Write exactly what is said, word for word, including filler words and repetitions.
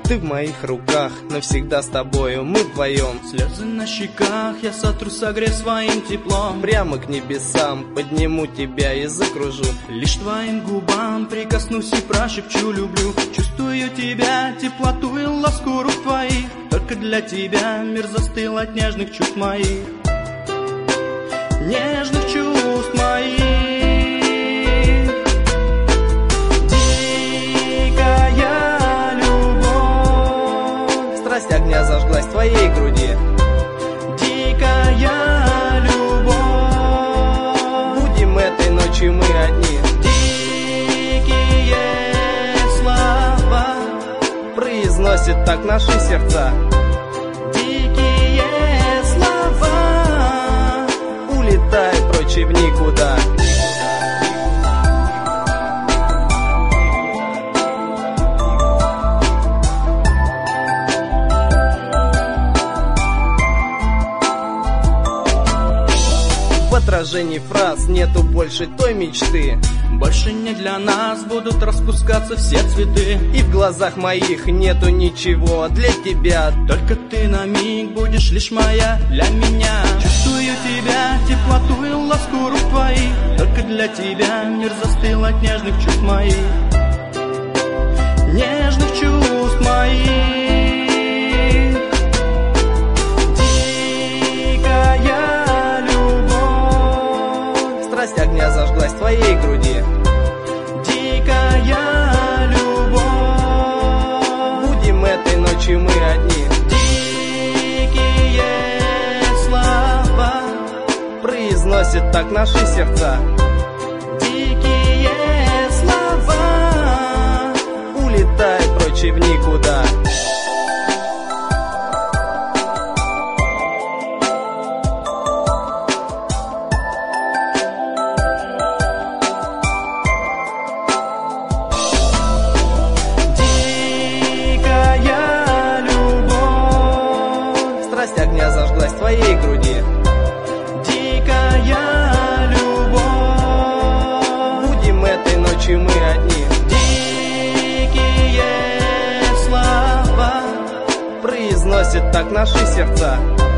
Ты в моих руках, навсегда с тобою, мы вдвоем. Слезы на щеках я сотру, согрею своим теплом. Прямо к небесам подниму тебя и закружу. Лишь твоим губам прикоснусь и прошепчу люблю. Чувствую тебя, теплоту и ласку рук твоих. Только для тебя мир застыл от нежных чувств моих. Нежных чувств моих. Страсть огня зажглась в твоей груди. Дикая любовь. Будем этой ночью мы одни. Дикие слова произносят так наши сердца. Дикие слова улетают прочь и в никуда. В отражении фраз нету больше той мечты. Больше не для нас будут распускаться все цветы. И в глазах моих нету ничего для тебя. Только ты на миг будешь лишь моя для меня. Чувствую тебя, теплоту и ласку рук твоих. Только для тебя мир застыл от нежных чувств моих. Нежных чувств моих. Страсть огня зажглась в твоей груди. Дикая любовь. Будем этой ночью мы одни. Дикие слова произносят так наши сердца. Дикие слова улетают прочь и в никуда. Страсть огня зажглась в твоей груди. Дикая любовь. Будем этой ночью мы одни. Дикие слова произносят так наши сердца.